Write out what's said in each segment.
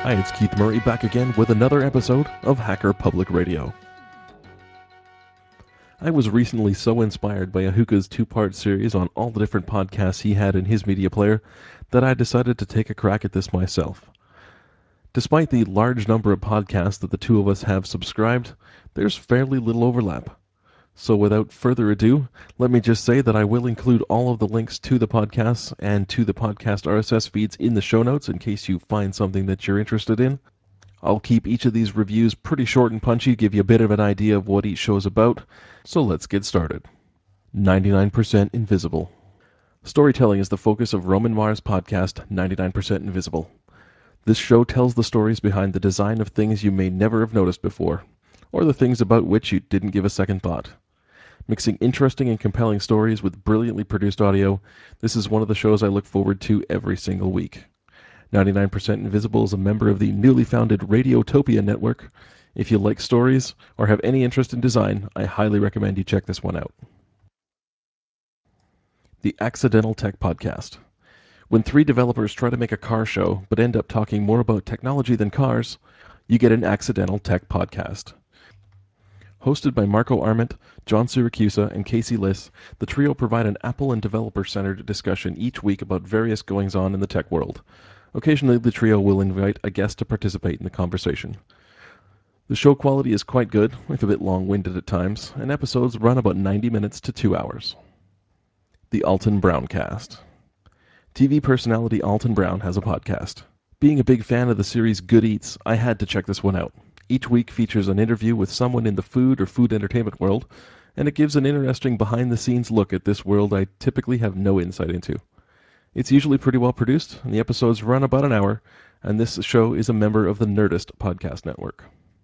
Hi, it's Keith Murray back again with another episode of Hacker Public Radio. I was recently so inspired by Ahuka's two-part series on all the different podcasts he had in his media player that I decided to take a crack at this myself. Despite the large number of podcasts that the two of us have subscribed, there's fairly little overlap. So without further ado, let me just say that I will include all of the links to the podcasts and to the podcast RSS feeds in the show notes in case you find something that you're interested in. I'll keep each of these reviews pretty short and punchy, give you a bit of an idea of what each show is about, so let's get started. 99% Invisible. Storytelling is the focus of Roman Mars' podcast, 99% Invisible. This show tells the stories behind the design of things you may never have noticed before, or the things about which you didn't give a second thought. Mixing interesting and compelling stories with brilliantly produced audio, this is one of the shows I look forward to every single week. 99% Invisible is a member of the newly founded Radiotopia network. If you like stories or have any interest in design, I highly recommend you check this one out. The Accidental Tech Podcast. When three developers try to make a car show but end up talking more about technology than cars, you get an Accidental Tech Podcast. Hosted by Marco Arment, John Siracusa, and Casey Liss, the trio provide an Apple and developer-centered discussion each week about various goings-on in the tech world. Occasionally, the trio will invite a guest to participate in the conversation. The show quality is quite good, if a bit long-winded at times, and episodes run about 90 minutes to 2 hours. The Alton Brown Cast. TV personality Alton Brown has a podcast. Being a big fan of the series Good Eats, I had to check this one out. Each week features an interview with someone in the food or food entertainment world, and it gives an interesting behind-the-scenes look at this world I typically have no insight into. It's usually pretty well produced, and the episodes run about an hour, and this show is a member of the Nerdist podcast network.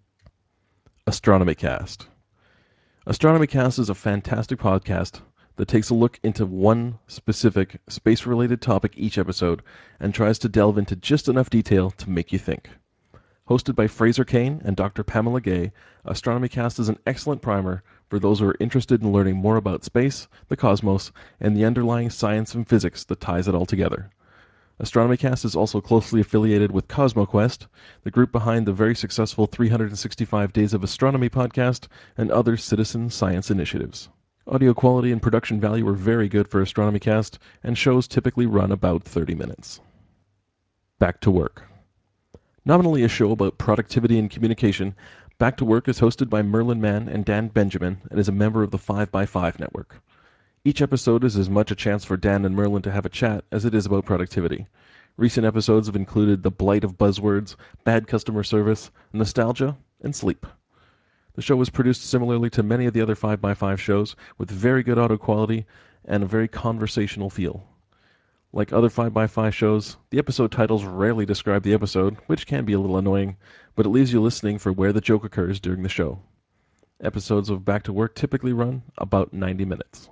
Astronomy Cast. Astronomy Cast is a fantastic podcast that takes a look into one specific space-related topic each episode and tries to delve into just enough detail to make you think. Hosted by Fraser Kane and Dr. Pamela Gay, Astronomy Cast is an excellent primer for those who are interested in learning more about space, the cosmos, and the underlying science and physics that ties it all together. Astronomy Cast is also closely affiliated with CosmoQuest, the group behind the very successful 365 Days of Astronomy podcast and other citizen science initiatives. Audio quality and production value are very good for Astronomy Cast, and shows typically run about 30 minutes. Back to Work. Nominally a show about productivity and communication, Back to Work is hosted by Merlin Mann and Dan Benjamin and is a member of the 5x5 network. Each episode is as much a chance for Dan and Merlin to have a chat as it is about productivity. Recent episodes have included the blight of buzzwords, bad customer service, nostalgia, and sleep. The show was produced similarly to many of the other 5x5 shows, with very good audio quality and a very conversational feel. Like other 5x5 shows, the episode titles rarely describe the episode, which can be a little annoying, but it leaves you listening for where the joke occurs during the show. Episodes of Back to Work typically run about 90 minutes.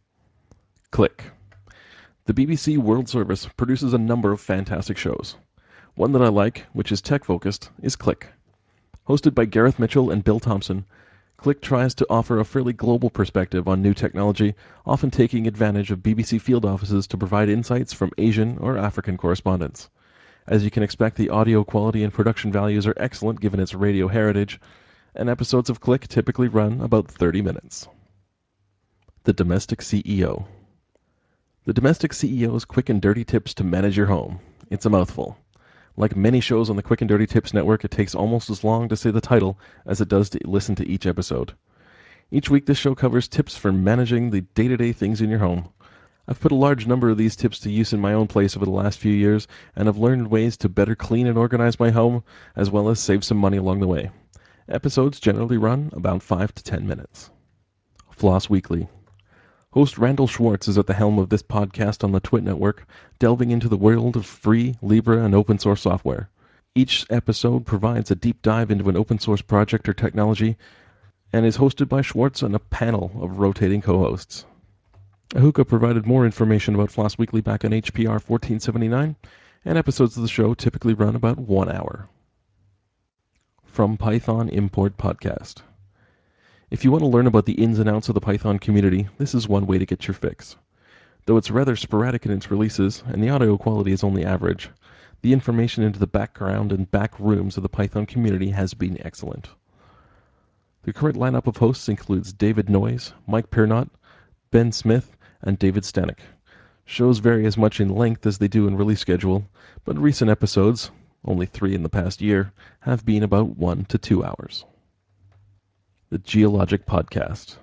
Click. The BBC World Service produces a number of fantastic shows. One that I like, which is tech-focused, is Click. Hosted by Gareth Mitchell and Bill Thompson, Click tries to offer a fairly global perspective on new technology, often taking advantage of BBC field offices to provide insights from Asian or African correspondents. As you can expect, the audio quality and production values are excellent given its radio heritage, and episodes of Click typically run about 30 minutes. The Domestic CEO. The Domestic CEO's quick and dirty tips to manage your home. It's a mouthful. Like many shows on the Quick and Dirty Tips network, it takes almost as long to say the title as it does to listen to each episode. Each week this show covers tips for managing the day-to-day things in your home. I've put a large number of these tips to use in my own place over the last few years, and have learned ways to better clean and organize my home, as well as save some money along the way. Episodes generally run about 5 to 10 minutes. Floss Weekly. Host Randall Schwartz is at the helm of this podcast on the Twit Network, delving into the world of free, Libre, and open source software. Each episode provides a deep dive into an open source project or technology, and is hosted by Schwartz and a panel of rotating co-hosts. Ahuka provided more information about Floss Weekly back on HPR 1479, and episodes of the show typically run about 1 hour. From Python Import Podcast. If you want to learn about the ins and outs of the Python community, this is one way to get your fix. Though it's rather sporadic in its releases, and the audio quality is only average, The information into the background and back rooms of the Python community has been excellent. The current lineup of hosts includes David Noyes, Mike Piernot, Ben Smith, and David Stanek. Shows vary as much in length as they do in release schedule, but recent episodes, only 3 in the past year, have been about 1 to 2 hours. The Geologic Podcast.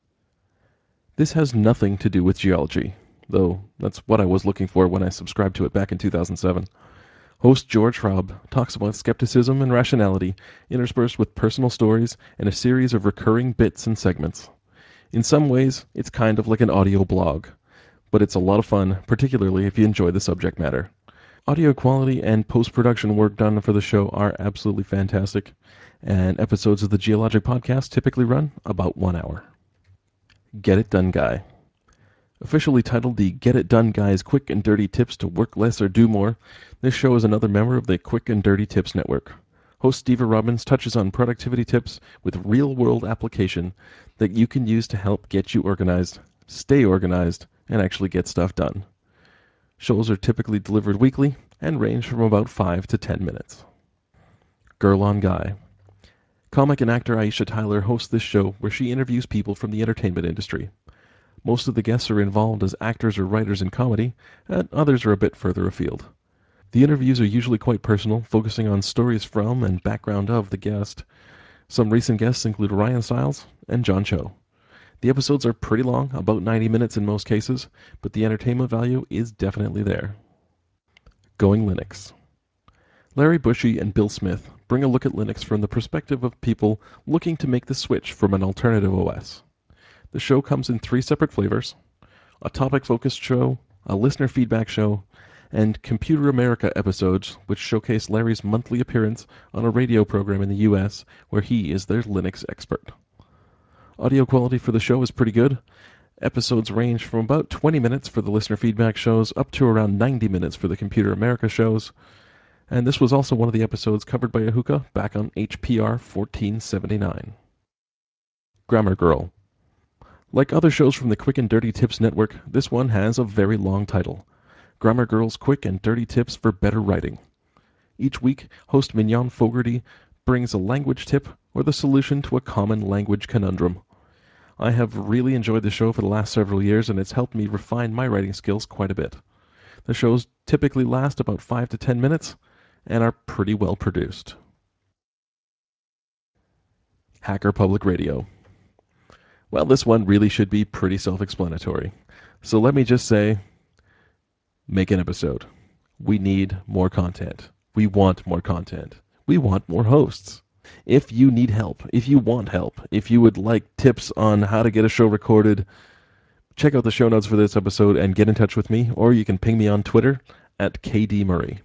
This has nothing to do with geology, though that's what I was looking for when I subscribed to it back in 2007. Host George Schraub talks about skepticism and rationality, interspersed with personal stories and a series of recurring bits and segments. In some ways, it's kind of like an audio blog, but it's a lot of fun, particularly if you enjoy the subject matter. Audio quality and post-production work done for the show are absolutely fantastic, and episodes of the Geologic Podcast typically run about 1 hour. Get It Done Guy. Officially titled the Get It Done Guy's Quick and Dirty Tips to Work Less or Do More, this show is another member of the Quick and Dirty Tips Network. Host Steve Robbins touches on productivity tips with real-world application that you can use to help get you organized, stay organized, and actually get stuff done. Shows are typically delivered weekly and range from about 5 to 10 minutes. Girl on Guy. Comic and actor Aisha Tyler hosts this show where she interviews people from the entertainment industry. Most of the guests are involved as actors or writers in comedy, and others are a bit further afield. The interviews are usually quite personal, focusing on stories from and background of the guest. Some recent guests include Ryan Stiles and John Cho. The episodes are pretty long, about 90 minutes in most cases, but the entertainment value is definitely there. Going Linux. Larry Bushy and Bill Smith bring a look at Linux from the perspective of people looking to make the switch from an alternative OS. The show comes in 3 separate flavors: a topic-focused show, a listener feedback show, and Computer America episodes, which showcase Larry's monthly appearance on a radio program in the US where he is their Linux expert. Audio quality for the show is pretty good. Episodes range from about 20 minutes for the listener feedback shows up to around 90 minutes for the Computer America shows. And this was also one of the episodes covered by Ahuka back on HPR 1479. Grammar Girl. Like other shows from the Quick and Dirty Tips Network, this one has a very long title: Grammar Girl's Quick and Dirty Tips for Better Writing. Each week, host Mignon Fogarty brings a language tip or the solution to a common language conundrum. I have really enjoyed the show for the last several years, and it's helped me refine my writing skills quite a bit. The shows typically last about 5 to 10 minutes and are pretty well produced. Hacker Public Radio. Well, this one really should be pretty self-explanatory. So let me just say, make an episode. We need more content. We want more content. We want more hosts. If you need help, if you want help, if you would like tips on how to get a show recorded, check out the show notes for this episode and get in touch with me, or you can ping me on Twitter at KDMurray.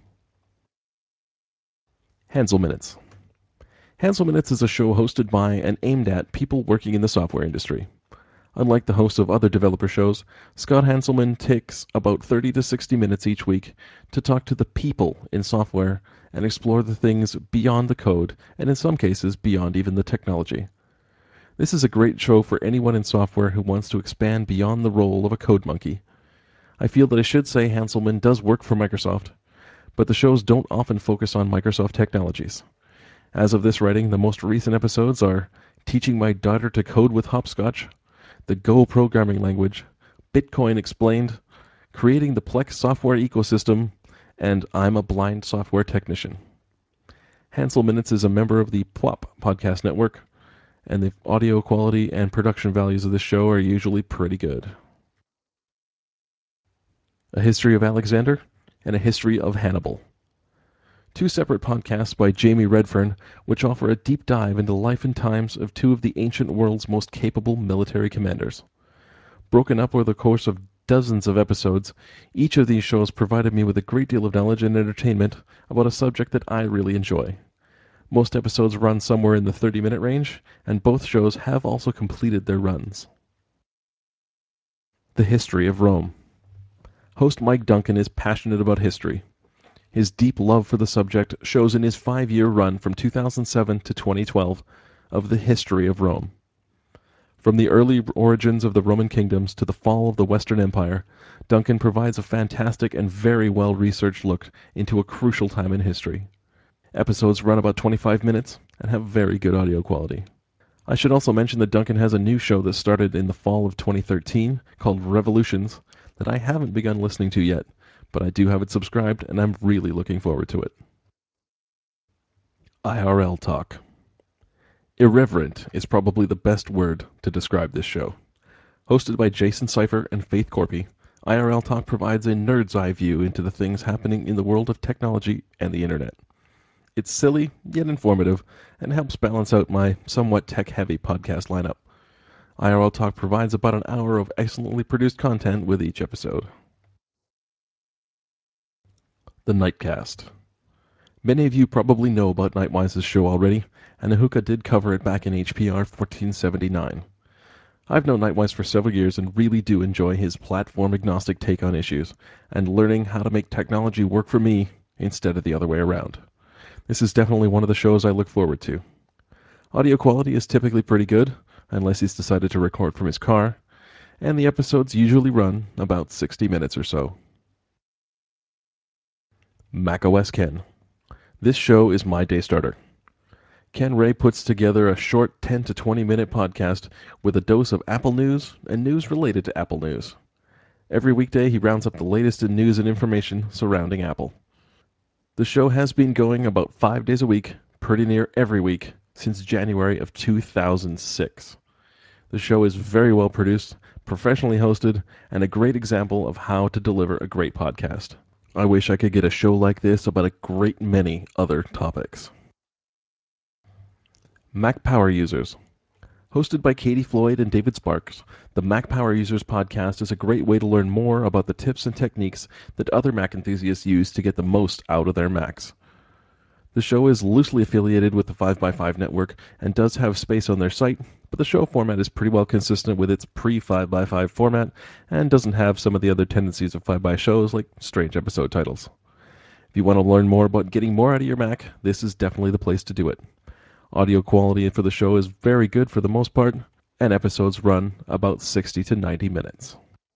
Hansel Minutes. Hansel Minutes is a show hosted by and aimed at people working in the software industry. Unlike the hosts of other developer shows, Scott Hanselman takes about 30 to 60 minutes each week to talk to the people in software and explore the things beyond the code, and in some cases beyond even the technology. This is a great show for anyone in software who wants to expand beyond the role of a code monkey. I feel that I should say Hanselman does work for Microsoft, but the shows don't often focus on Microsoft technologies. As of this writing, the most recent episodes are Teaching My Daughter to Code with Hopscotch, the Go programming language, Bitcoin explained, creating the Plex software ecosystem, and I'm a blind software technician. Hansel Minutes is a member of the Plop podcast network, and the audio quality and production values of this show are usually pretty good. A History of Alexander and A History of Hannibal. 2 separate podcasts by Jamie Redfern, which offer a deep dive into the life and times of 2 of the ancient world's most capable military commanders. Broken up over the course of dozens of episodes, each of these shows provided me with a great deal of knowledge and entertainment about a subject that I really enjoy. Most episodes run somewhere in the 30-minute range, and both shows have also completed their runs. The History of Rome. Host Mike Duncan is passionate about history. His deep love for the subject shows in his 5-year run from 2007 to 2012 of the history of Rome. From the early origins of the Roman kingdoms to the fall of the Western Empire, Duncan provides a fantastic and very well-researched look into a crucial time in history. Episodes run about 25 minutes and have very good audio quality. I should also mention that Duncan has a new show that started in the fall of 2013 called Revolutions that I haven't begun listening to yet, but I do have it subscribed and I'm really looking forward to it. IRL Talk. Irreverent is probably the best word to describe this show. Hosted by Jason Cipher and Faith Corpy, IRL Talk provides a nerd's eye view into the things happening in the world of technology and the internet. It's silly, yet informative, and helps balance out my somewhat tech-heavy podcast lineup. IRL Talk provides about an hour of excellently produced content with each episode. The Nightcast. Many of you probably know about Nightwise's show already, and Ahuka did cover it back in HPR 1479. I've known Nightwise for several years and really do enjoy his platform-agnostic take on issues, and learning how to make technology work for me instead of the other way around. This is definitely one of the shows I look forward to. Audio quality is typically pretty good, unless he's decided to record from his car, and the episodes usually run about 60 minutes or so. macOS Ken. This show is my day starter. Ken Ray puts together a short 10 to 20 minute podcast with a dose of Apple news and news related to Apple news. Every weekday he rounds up the latest in news and information surrounding Apple. The show has been going about 5 days a week, pretty near every week, since January of 2006. The show is very well produced, professionally hosted, and a great example of how to deliver a great podcast. I wish I could get a show like this about a great many other topics. Mac Power Users. Hosted by Katie Floyd and David Sparks, the Mac Power Users podcast is a great way to learn more about the tips and techniques that other Mac enthusiasts use to get the most out of their Macs. The show is loosely affiliated with the 5x5 network and does have space on their site, but the show format is pretty well consistent with its pre-5x5 format and doesn't have some of the other tendencies of 5x shows like strange episode titles. If you want to learn more about getting more out of your Mac, this is definitely the place to do it. Audio quality for the show is very good for the most part, and episodes run about 60 to 90 minutes.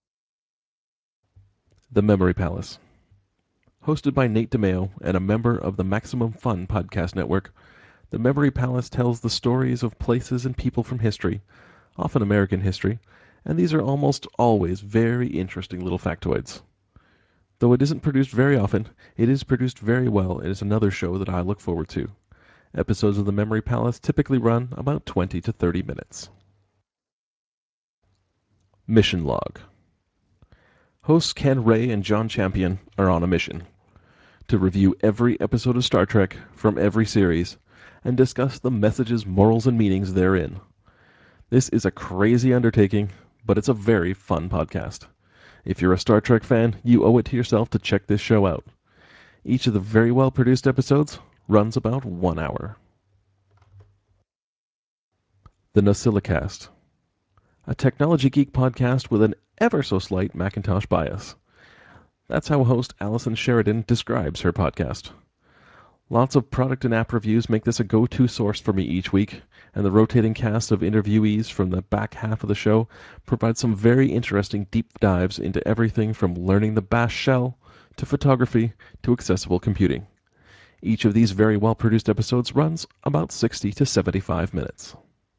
The Memory Palace. Hosted by Nate DeMeo and a member of the Maximum Fun podcast network, The Memory Palace tells the stories of places and people from history, often American history, and these are almost always very interesting little factoids. Though it isn't produced very often, it is produced very well and is another show that I look forward to. Episodes of The Memory Palace typically run about 20 to 30 minutes. Mission Log. Hosts Ken Ray and John Champion are on a mission to review every episode of Star Trek from every series and discuss the messages, morals, and meanings therein. This is a crazy undertaking, but it's a very fun podcast. If you're a Star Trek fan, you owe it to yourself to check this show out. Each of the very well-produced episodes runs about 1 hour. The Nosilicast. A technology geek podcast with an ever-so-slight Macintosh bias. That's how host Allison Sheridan describes her podcast. Lots of product and app reviews make this a go-to source for me each week, and the rotating cast of interviewees from the back half of the show provides some very interesting deep dives into everything from learning the Bash shell, to photography, to accessible computing. Each of these very well-produced episodes runs about 60 to 75 minutes.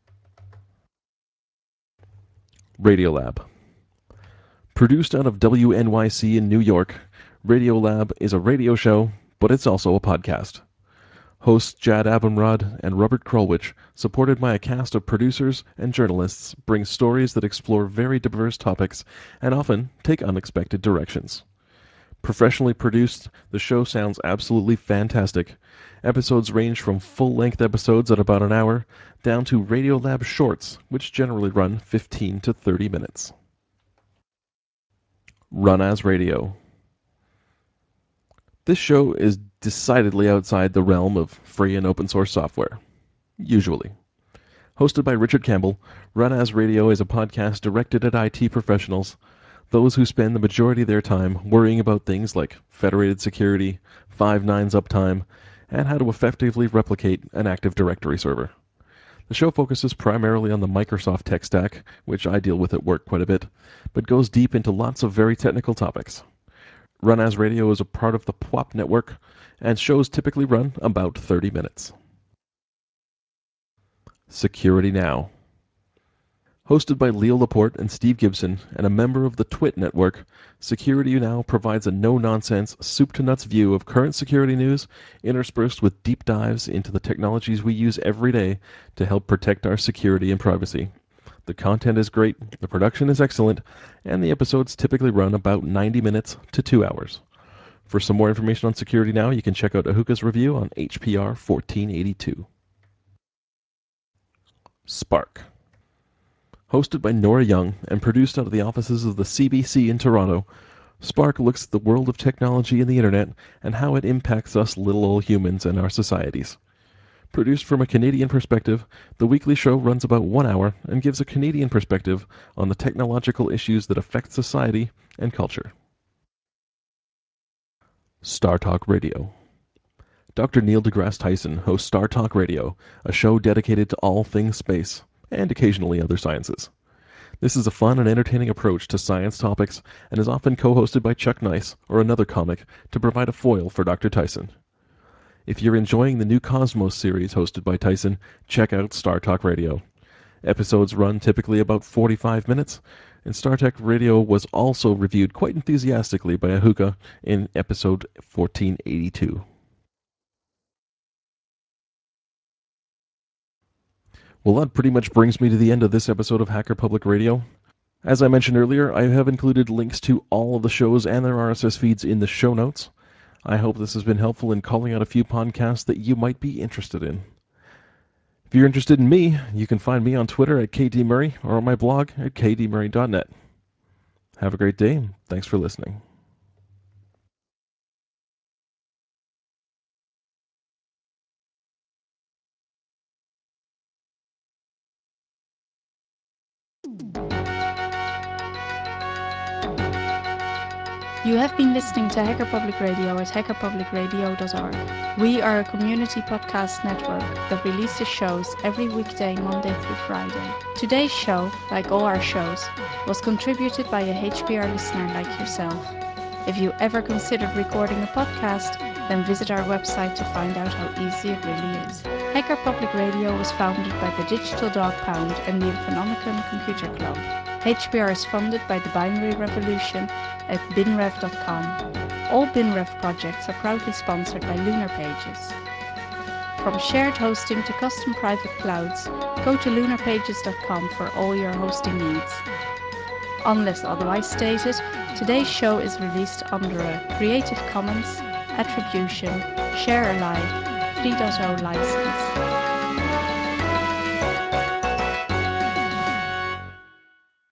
Radiolab. Produced out of WNYC in New York, Radiolab is a radio show, but it's also a podcast. Hosts Jad Abumrad and Robert Krulwich, supported by a cast of producers and journalists, bring stories that explore very diverse topics and often take unexpected directions. Professionally produced, the show sounds absolutely fantastic. Episodes range from full-length episodes at about an hour down to Radiolab shorts, which generally run 15 to 30 minutes. Run as Radio. This show is decidedly outside the realm of free and open source software. Usually. Hosted by Richard Campbell, Run As Radio is a podcast directed at IT professionals, those who spend the majority of their time worrying about things like federated security, 5 nines uptime, and how to effectively replicate an Active Directory server. The show focuses primarily on the Microsoft tech stack, which I deal with at work quite a bit, but goes deep into lots of very technical topics. Run As Radio is a part of the PWOP network, and shows typically run about 30 minutes. Security Now. Hosted by Leo Laporte and Steve Gibson, and a member of the TWIT network, Security Now provides a no-nonsense, soup-to-nuts view of current security news, interspersed with deep dives into the technologies we use every day to help protect our security and privacy. The content is great, the production is excellent, and the episodes typically run about 90 minutes to 2 hours. For some more information on Security Now, you can check out Ahuka's review on HPR 1482. Spark. Hosted by Nora Young and produced out of the offices of the CBC in Toronto, Spark looks at the world of technology and the internet and how it impacts us little old humans and our societies. Produced from a Canadian perspective, the weekly show runs about 1 hour and gives a Canadian perspective on the technological issues that affect society and culture. Star Talk Radio. Dr. Neil deGrasse Tyson hosts Star Talk Radio, a show dedicated to all things space, and occasionally other sciences. This is a fun and entertaining approach to science topics and is often co-hosted by Chuck Nice or another comic to provide a foil for Dr. Tyson. If you're enjoying the new Cosmos series hosted by Tyson, check out Star Talk Radio. Episodes run typically about 45 minutes, and Star Talk Radio was also reviewed quite enthusiastically by Ahuka in episode 1482. Well, that pretty much brings me to the end of this episode of Hacker Public Radio. As I mentioned earlier, I have included links to all of the shows and their RSS feeds in the show notes. I hope this has been helpful in calling out a few podcasts that you might be interested in. If you're interested in me, you can find me on Twitter at KDMurray or on my blog at kdmurray.net. Have a great day. Thanks for listening. You have been listening to Hacker Public Radio at hackerpublicradio.org. We are a community podcast network that releases shows every weekday, Monday through Friday. Today's show, like all our shows, was contributed by a HPR listener like yourself. If you ever considered recording a podcast, then visit our website to find out how easy it really is. Hacker Public Radio was founded by the Digital Dog Pound and the Infonomicon Computer Club. HPR is funded by the Binary Revolution at binrev.com. All BinRev projects are proudly sponsored by Lunar Pages. From shared hosting to custom private clouds, go to lunarpages.com for all your hosting needs. Unless otherwise stated, today's show is released under a Creative Commons Attribution Share Alike 3.0 license.